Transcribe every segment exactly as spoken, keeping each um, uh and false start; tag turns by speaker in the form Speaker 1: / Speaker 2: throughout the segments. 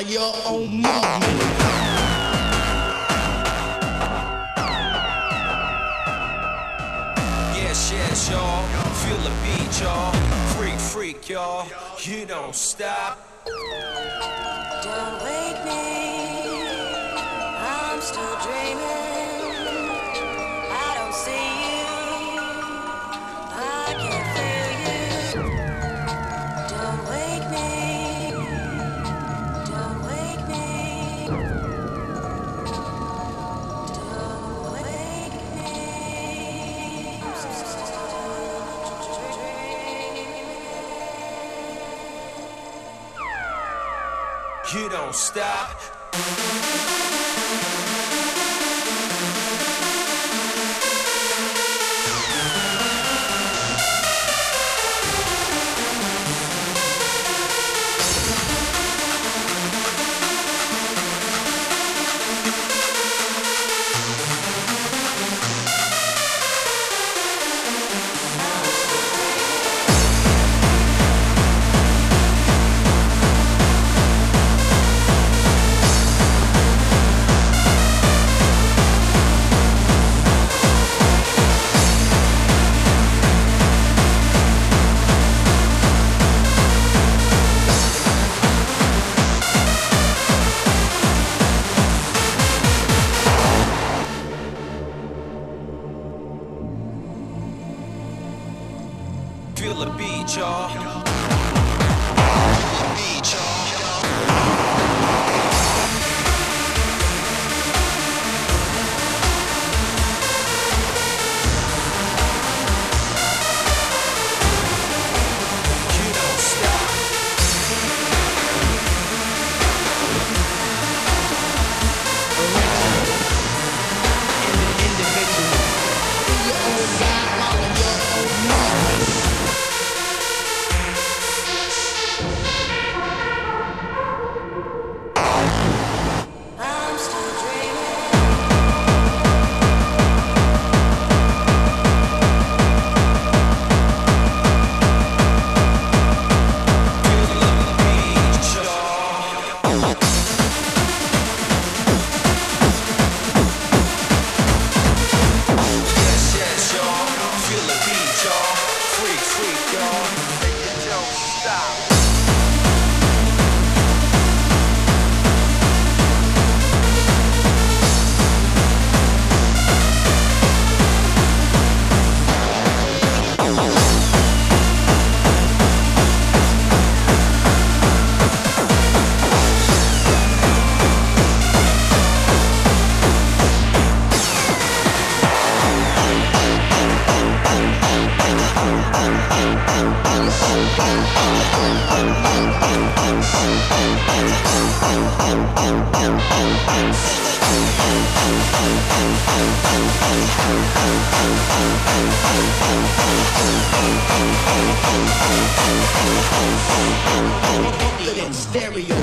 Speaker 1: mind your own movement.
Speaker 2: Yes, yes, y'all. Feel the beat, y'all. Freak, freak, y'all. You don't stop.
Speaker 3: Don't wake me. I'm still dreaming. I don't see you. I can't feel you. Don't wake me. Don't wake me. Don't wake me. I'm still dreaming.
Speaker 2: You don't stop. Feel the beat, y'all. Beat, y'all. You don't stop.
Speaker 1: Individual. In your own mind, mind your own movement.
Speaker 3: I'm still dreaming.
Speaker 2: Feel the beat, y'all. Yes, yes, y'all. Feel the beat, y'all. Freak, freak, y'all. You don't stop.
Speaker 1: Little stereo.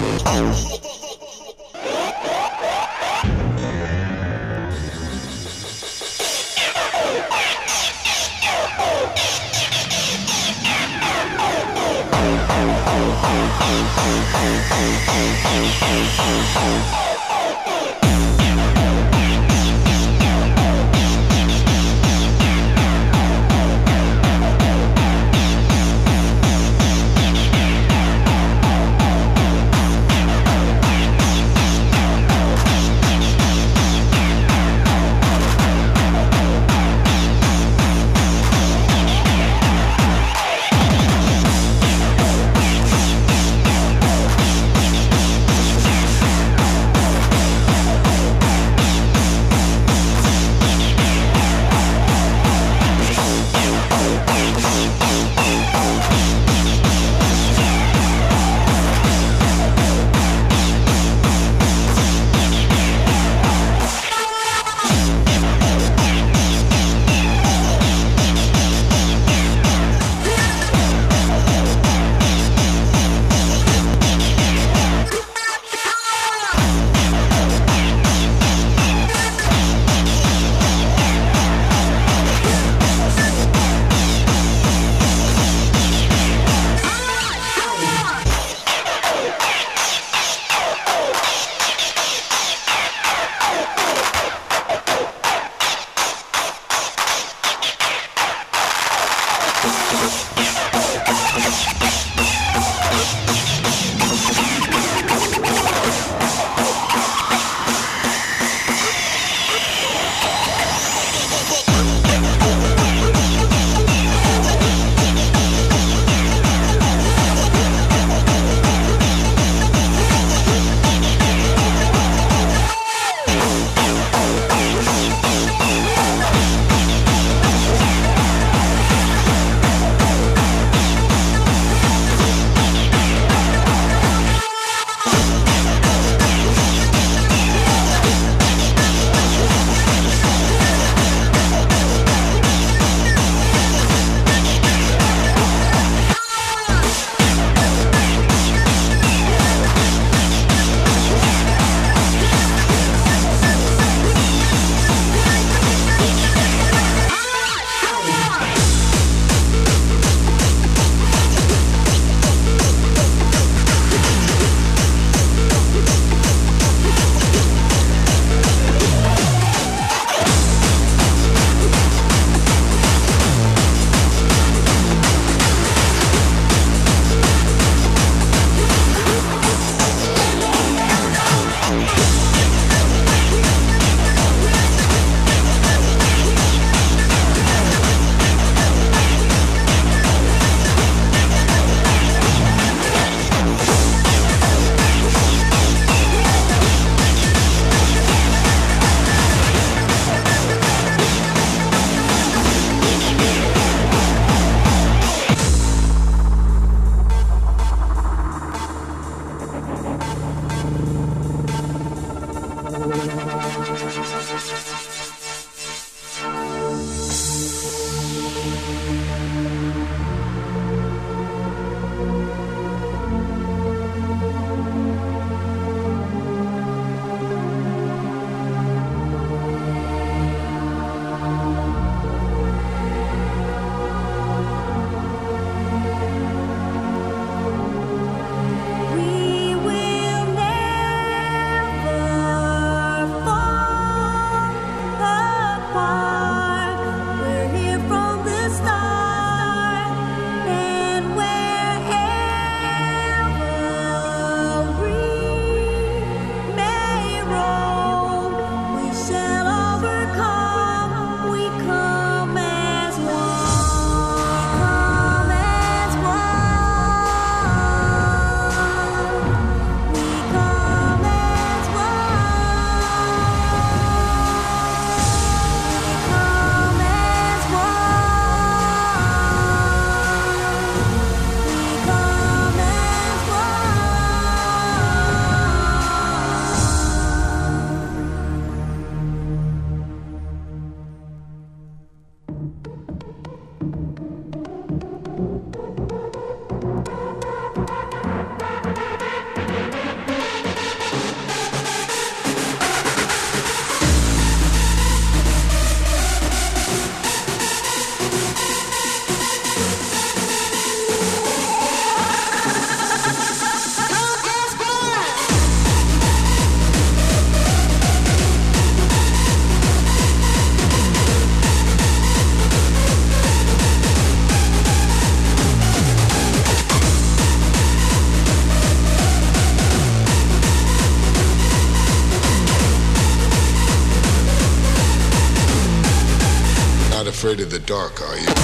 Speaker 4: afraid of the dark, are you?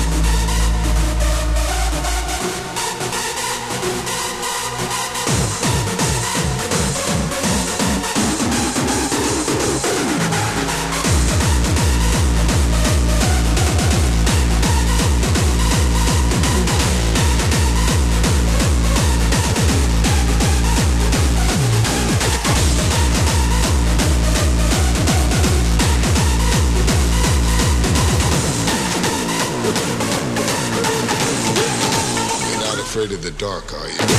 Speaker 4: Afraid of the dark, are you?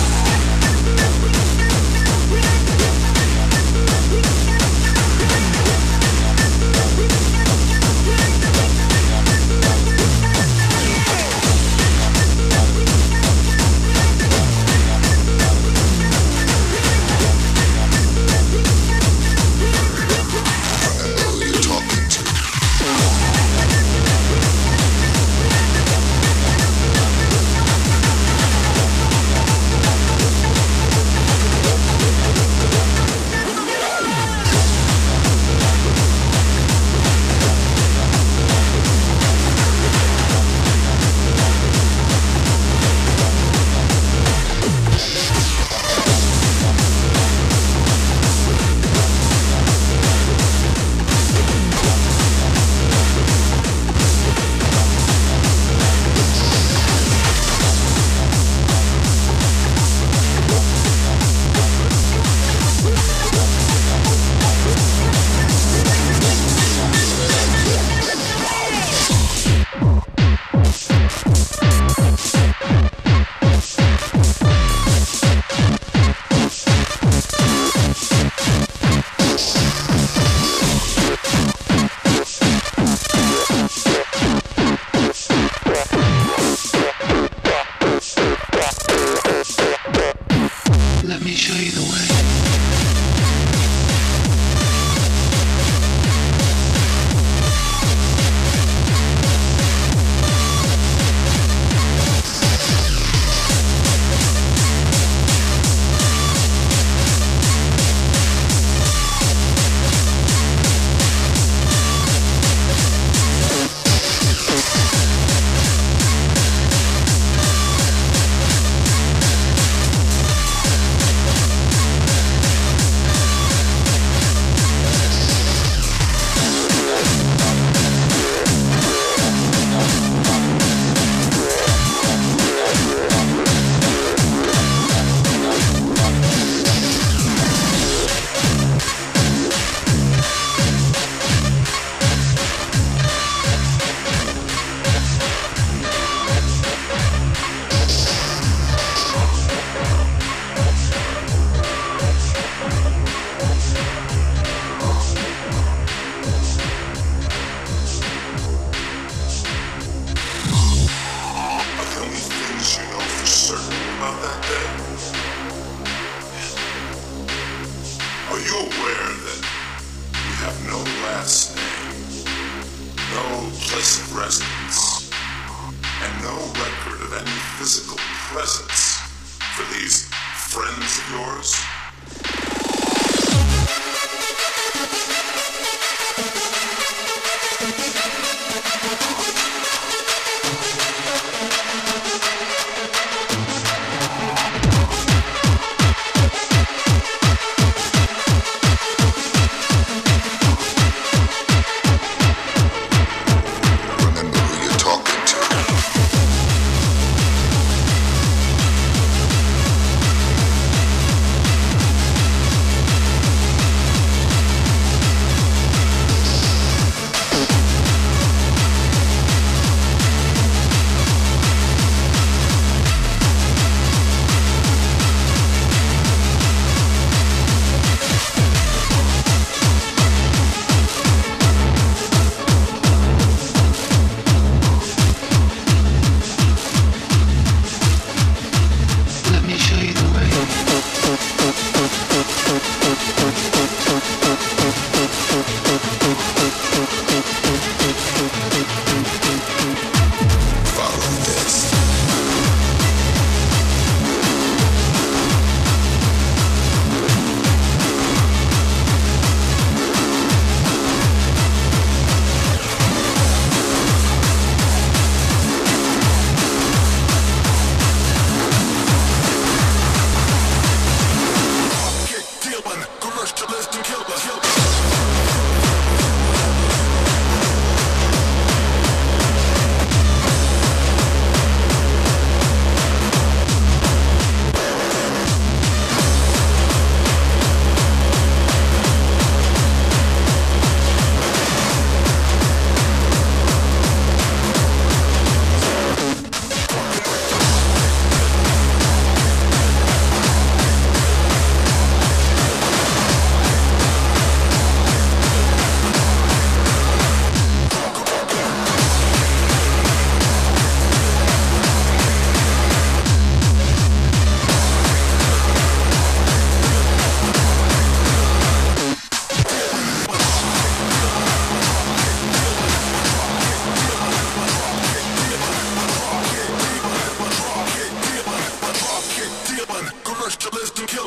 Speaker 4: Talking to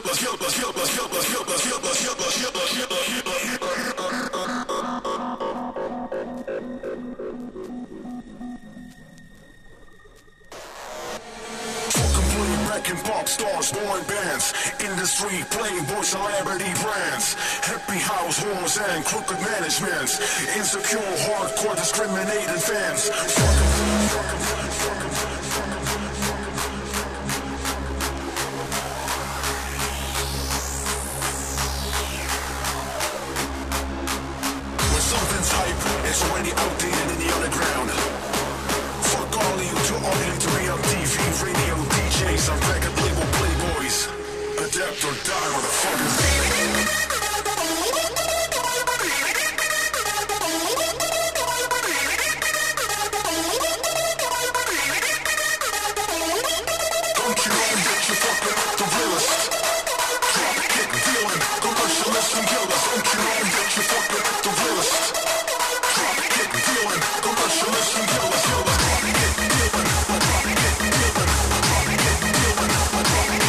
Speaker 5: Pop stars, boy bands, industry, playboy, celebrity brands, happy households and crooked managements, insecure, hardcore, discriminating fans. Fuck 'em, fuck 'em, fuck 'em, fuck 'em. When something's hype, it's already outdated in the underground. Fuck all of you, too ugly to be on T V, radio, D Js, I'm record label playboys. Adapt or die, motherfuckers. Don't you know that you fucking the realest? Drop kick, dealing, commercialists and killers. Don't you know that you fucking the realest? Drop kick, dealing, commercialists and killers. Killers, drop kick, dealing, drop kick, dealing, drop kick, dealing, drop kick,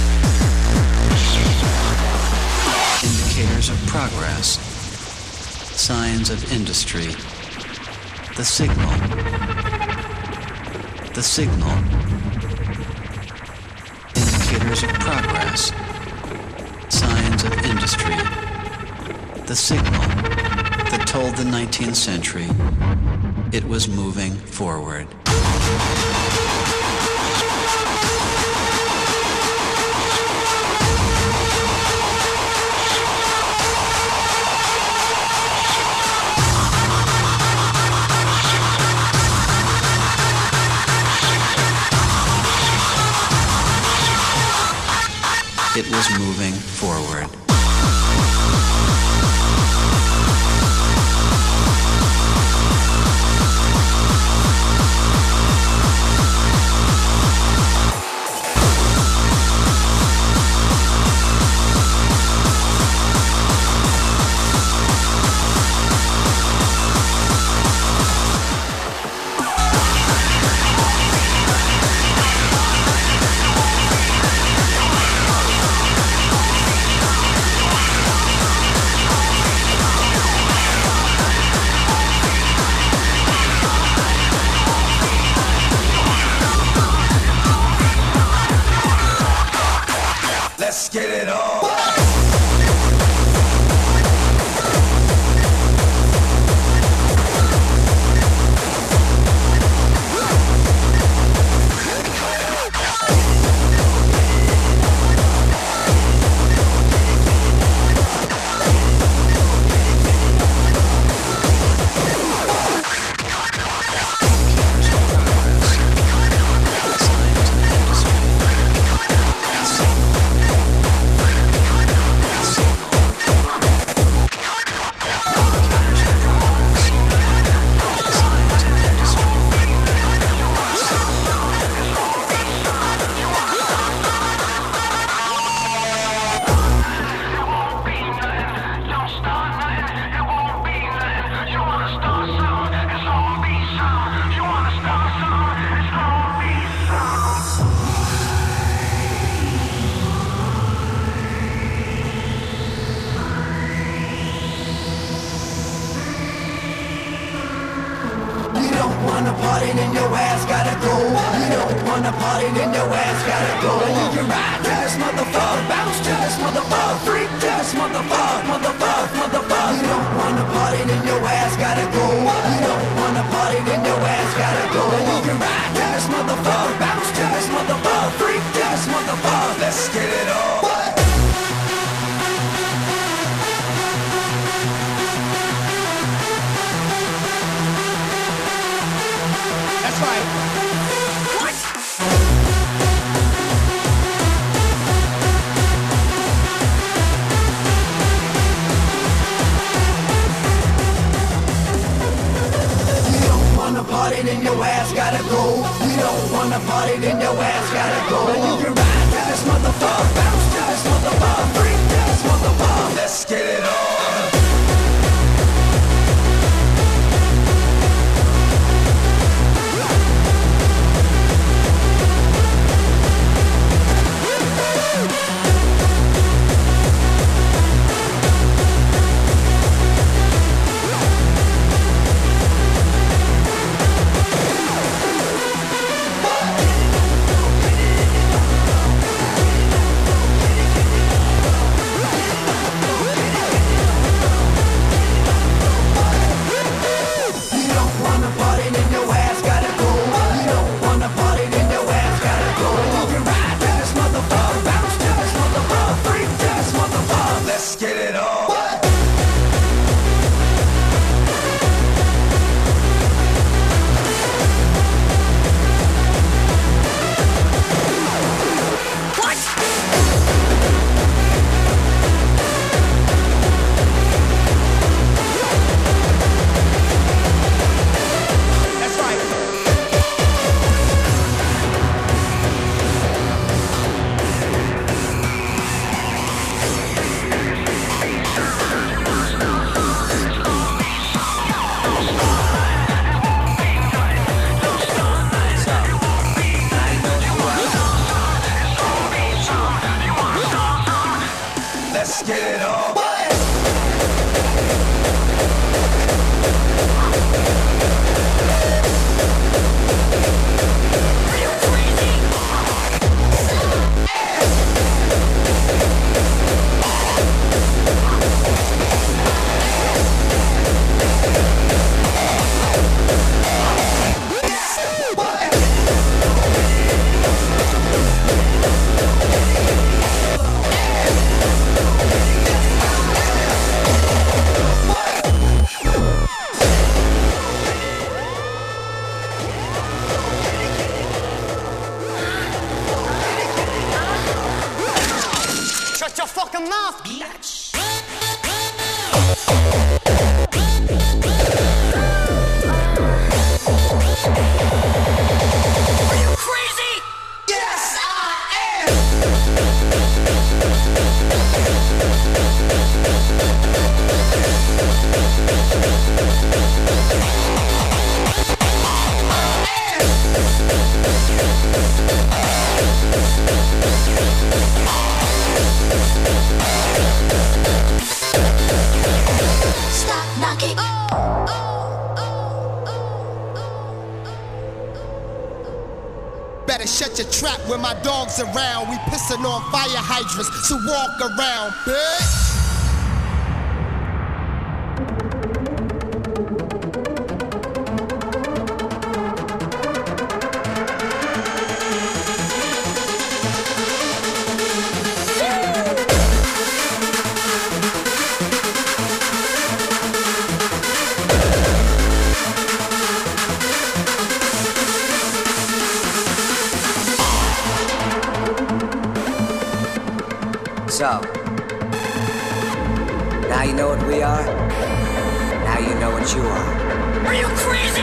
Speaker 6: progress. Signs of industry. The signal. The signal. Indicators of progress. Signs of industry. The signal that told the nineteenth century it was moving forward. It was moving forward.
Speaker 2: Let's get it on.
Speaker 7: wanna party, then your ass gotta go. You don't wanna party, then your ass gotta go. You can ride to this motherfucker, bounce to this motherfucker, freak to this motherfucker, motherfucker, motherfucker. You don't wanna party, then your ass gotta go. You don't wanna party, then your ass gotta go. You can ride to this motherfucker, bounce to this motherfucker, freak to this motherfucker.
Speaker 2: Let's get it on.
Speaker 7: That's right. You don't wanna party, then your ass gotta go. You don't wanna party, then your ass gotta go. You can ride to this motherfucker, bounce to this motherfucker, freak to this motherfucker.
Speaker 2: Let's get it on.
Speaker 8: gotta shut your trap when my dog's around. We pissing on fire hydrants, so walk around, bitch.
Speaker 9: So, now you know what we are. Now you know what you are. Are you crazy?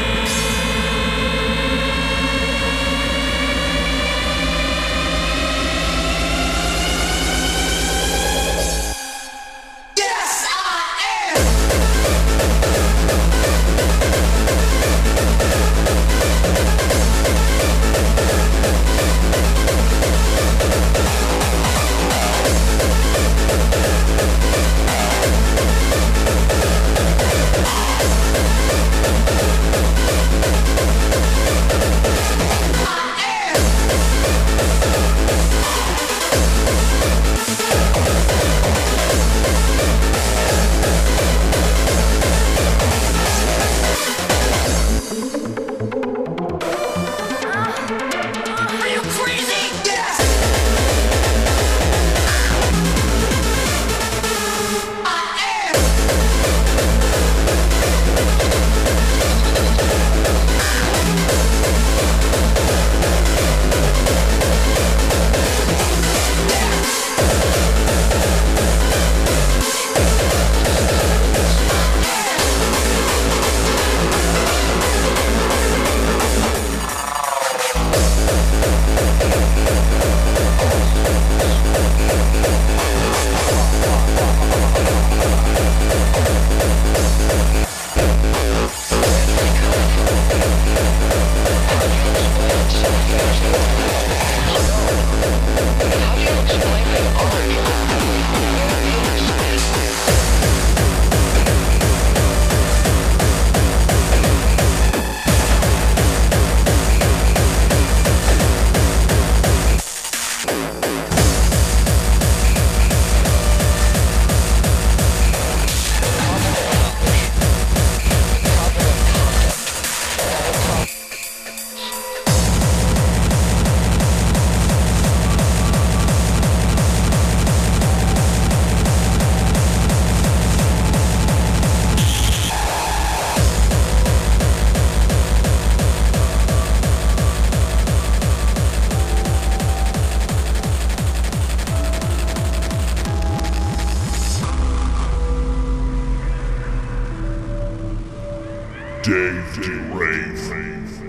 Speaker 5: Dave DeRave.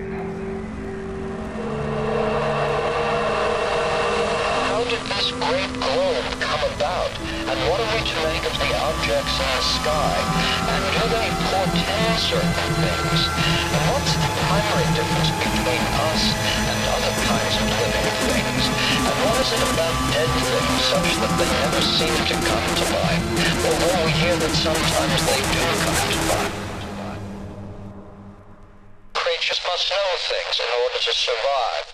Speaker 10: How did this great globe come about? And what are we to make of the objects in the sky? And do they portend certain things? And what's the primary difference between us and other kinds of living things? And what is it about dead things such that they never seem to come to life? Although we hear that sometimes they do come to life. Creatures must know things in order to survive.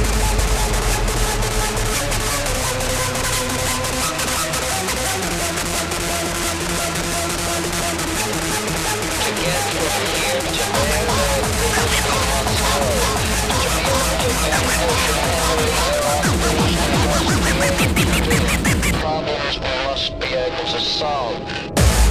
Speaker 10: To get from here to there, things we must know. To be able to make ocean memory, there are problems we must be able to solve.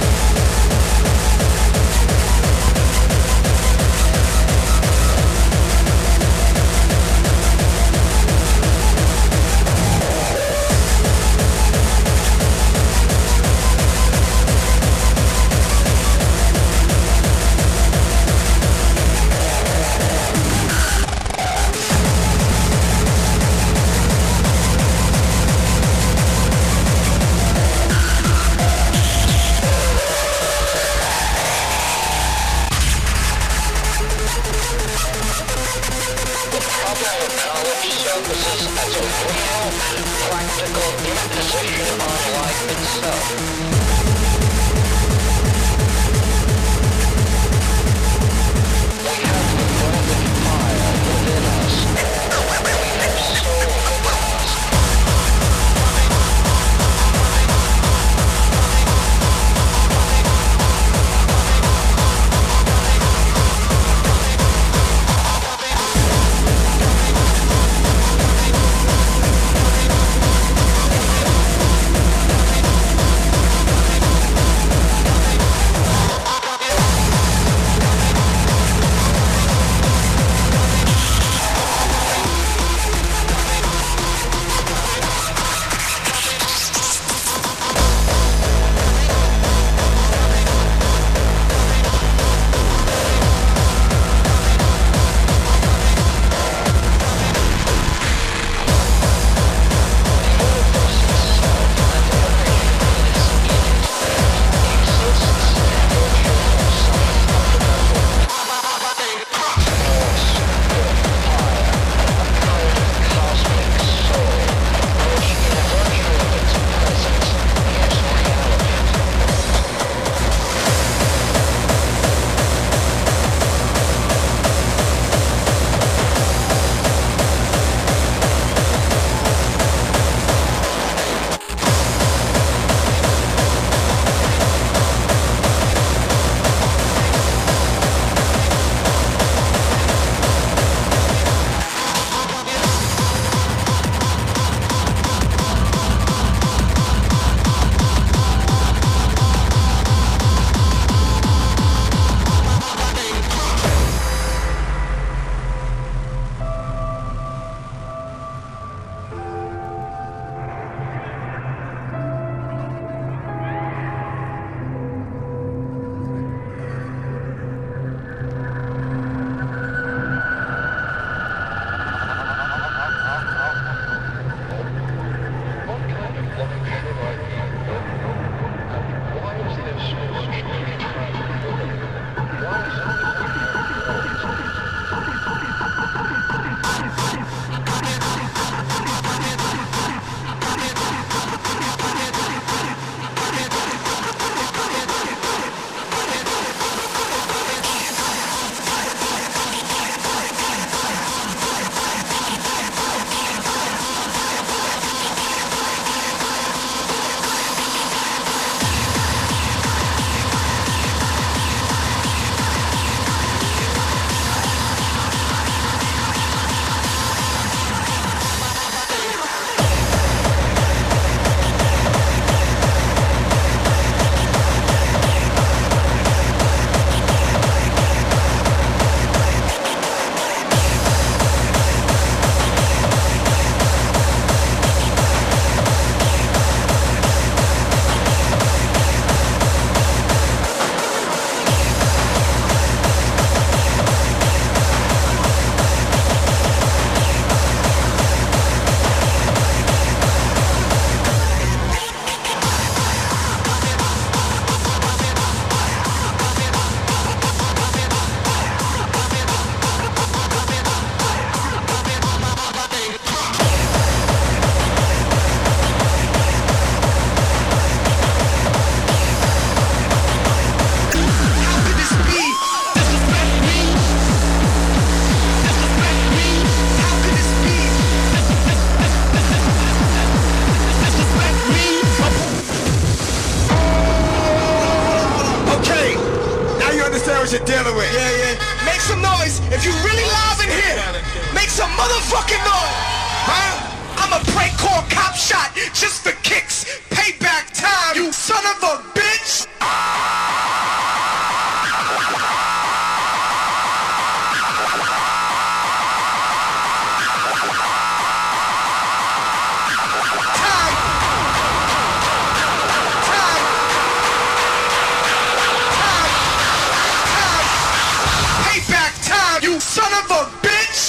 Speaker 10: Surfaces as a real, practical imposition on life itself. We have the golden fire within us. We have
Speaker 11: words you're dealing with.
Speaker 12: Yeah, yeah. Make some noise if you really live in here. Make some motherfucking noise. Huh? I'm a prank call cop shot just for kicks. Payback time, you son of a bitch. You son of a bitch!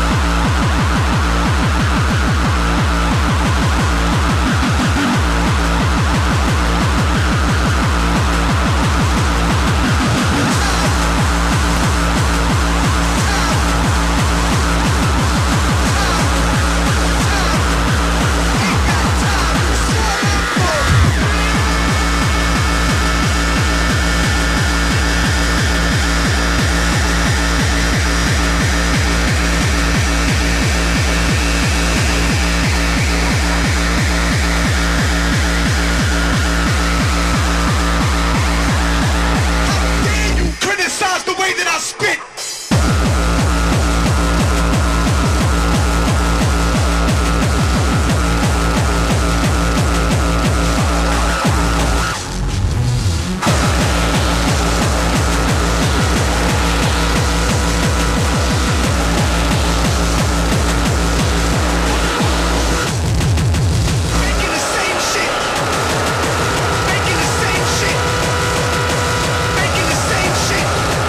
Speaker 12: The way that I spit. Making the same shit. Making the same shit. Making the same shit.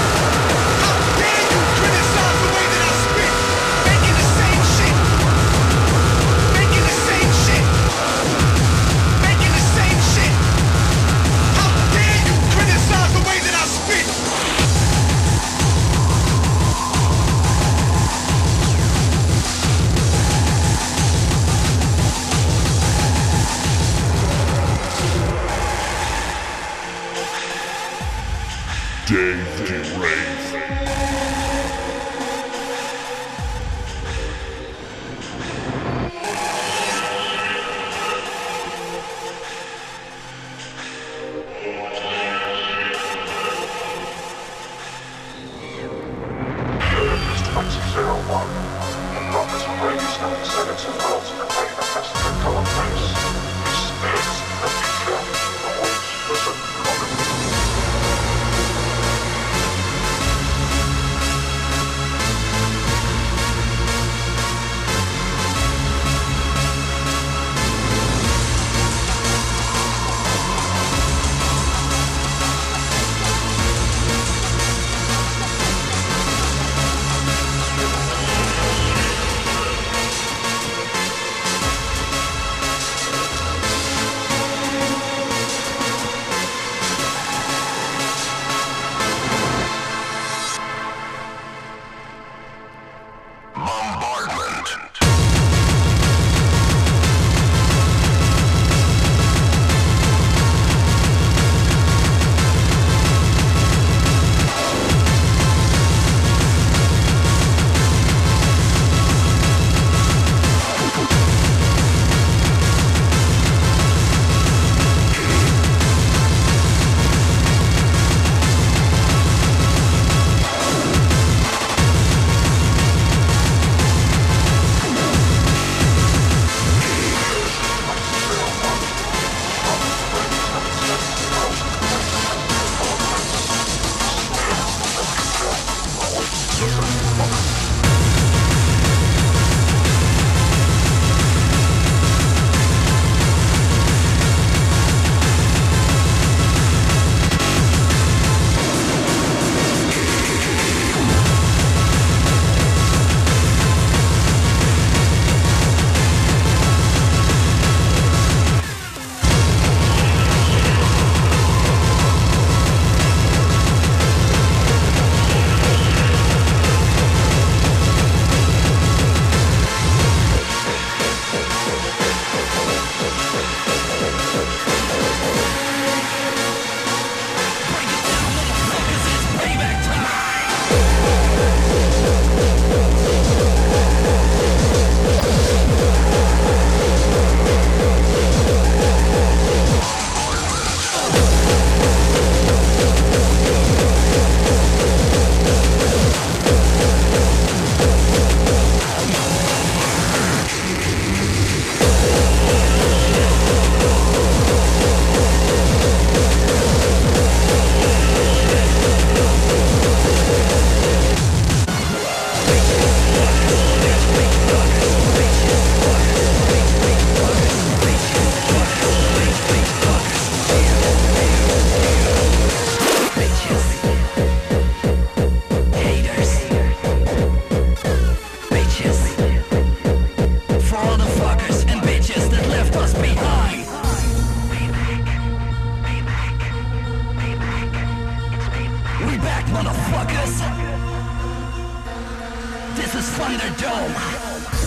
Speaker 5: David Ray.
Speaker 3: Listen,
Speaker 7: motherfuckers. This is Thunderdome.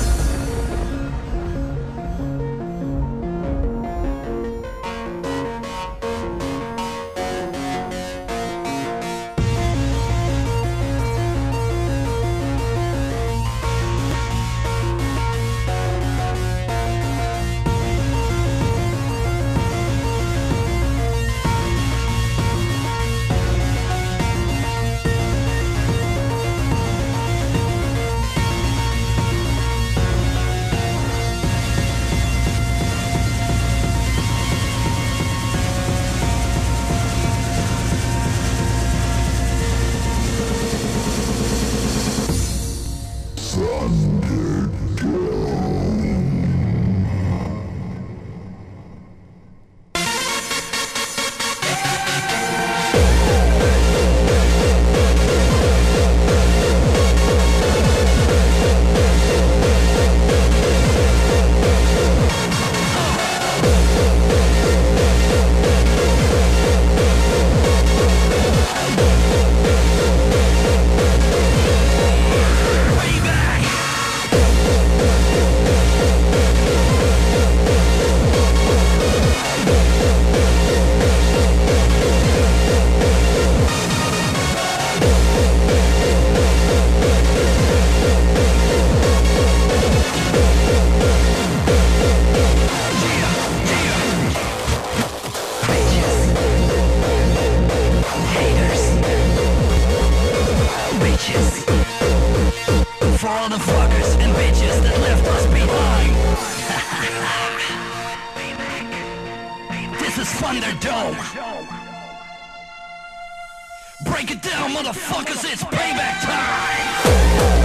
Speaker 7: Break it down, motherfuckers, it's payback time!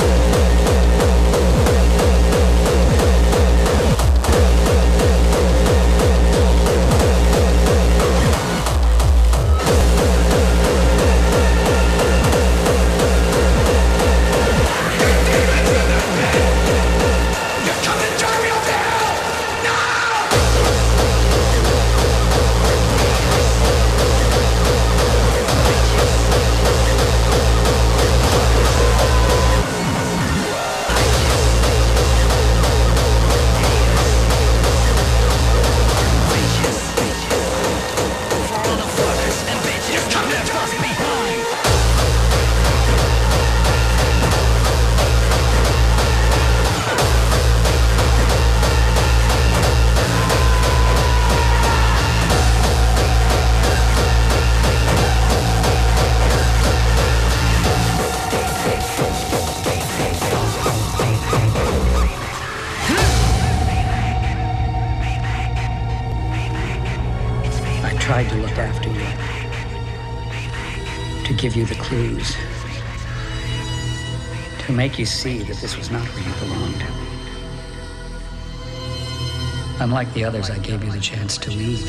Speaker 11: Tried to look after you, to give you the clues, to make you see that this was not where you belonged. Unlike the others, I gave you the chance to leave.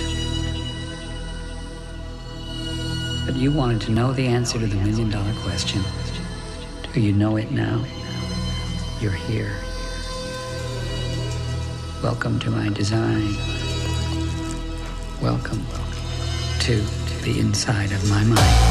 Speaker 11: But you wanted to know the answer to the million dollar question. Do you know it now? You're here. Welcome to my design. Welcome to the inside of my mind.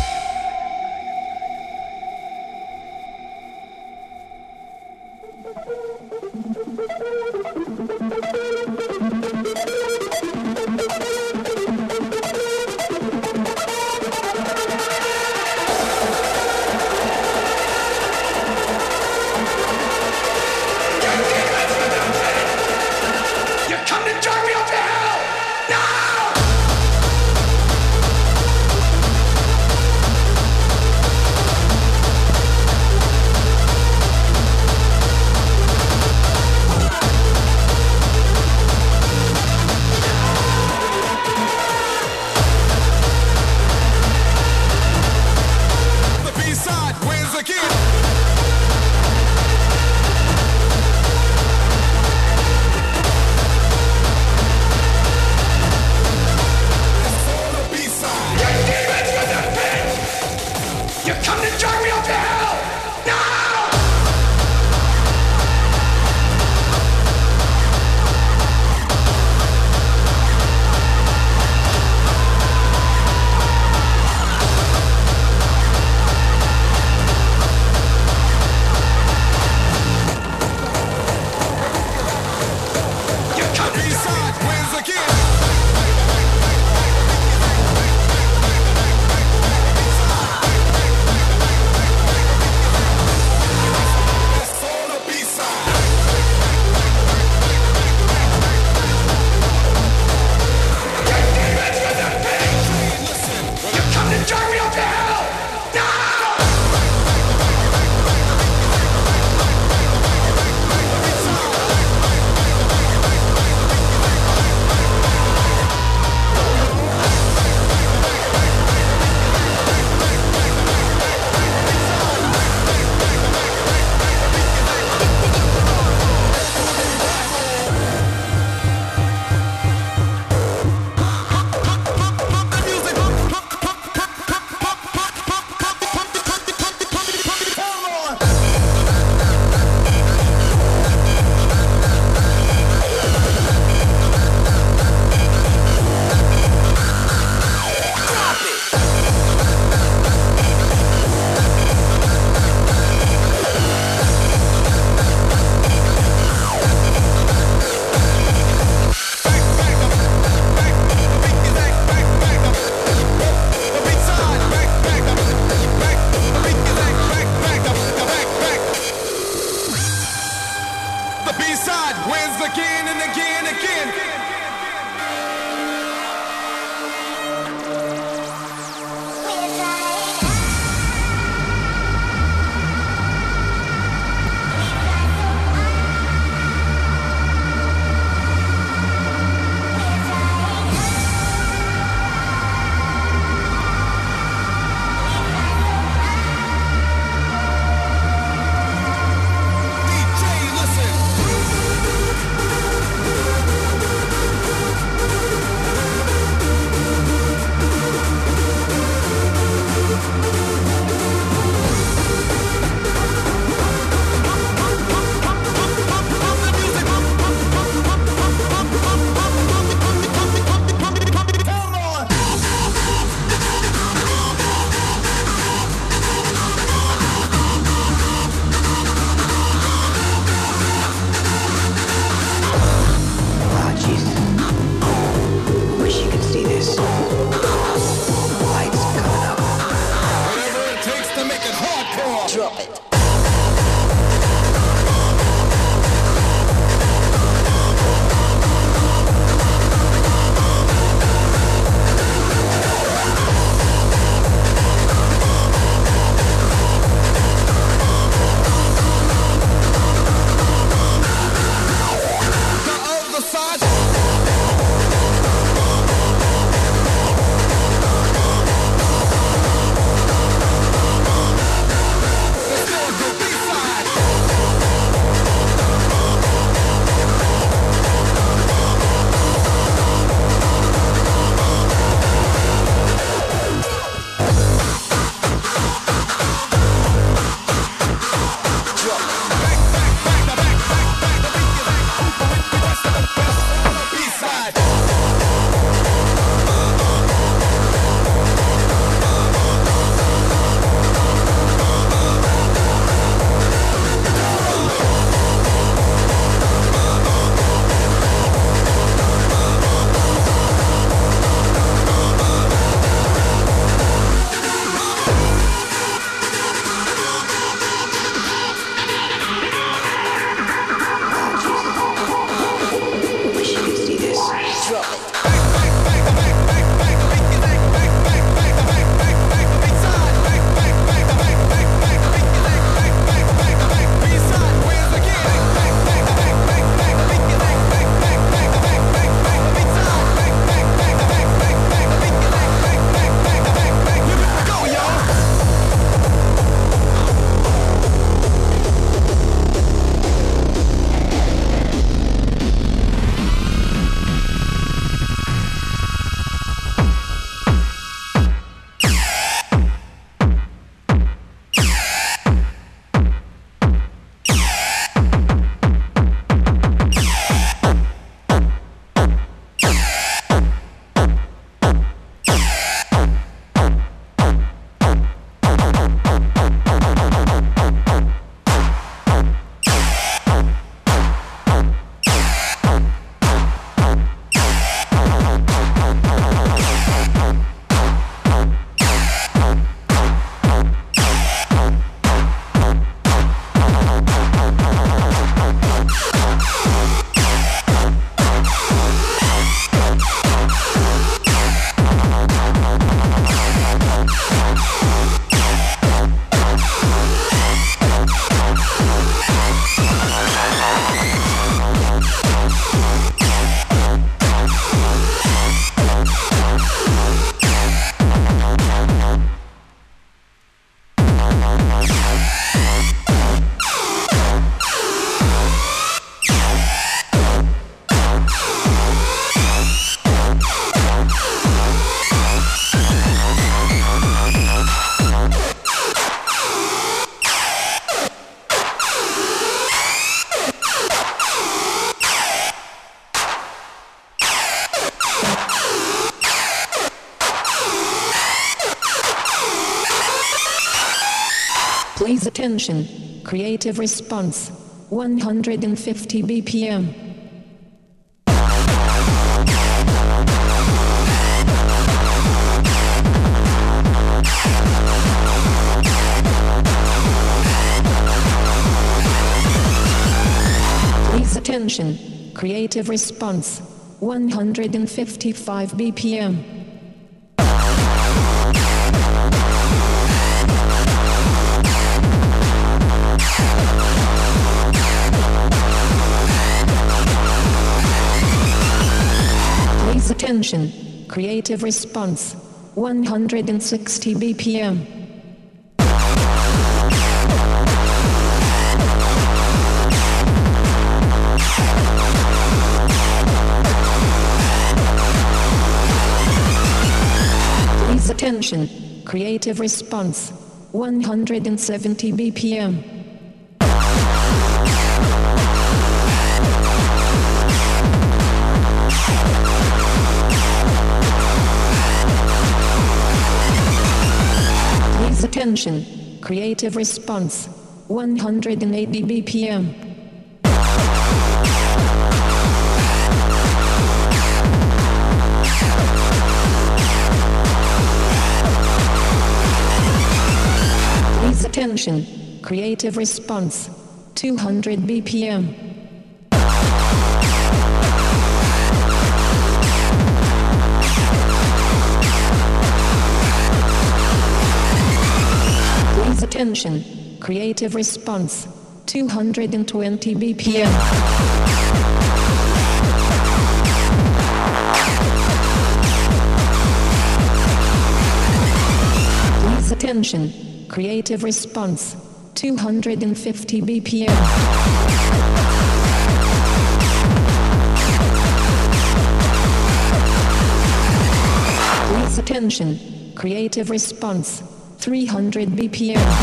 Speaker 1: Drop it.
Speaker 13: Please attention. Creative response. one hundred fifty B P M. Please attention. Creative response. one hundred fifty-five B P M. Please attention. Creative response. one hundred sixty B P M. Please attention. Creative response. one hundred seventy B P M. Please attention. Creative response. one hundred eighty B P M. Please attention. creative response, two hundred B P M. Please attention, creative response, two hundred twenty B P M. Please attention, creative response, two hundred fifty B P M. Please attention, creative response, three hundred B P M.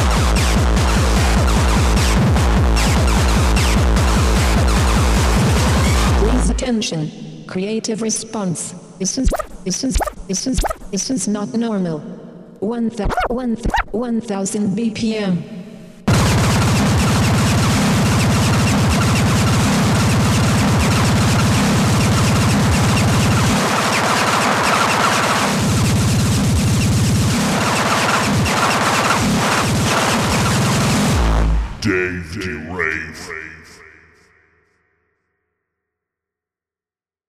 Speaker 13: Please attention, creative response, this is, this is, this is, this is not normal. One th- one th- one thousand B P M.
Speaker 5: Dave D. Rave.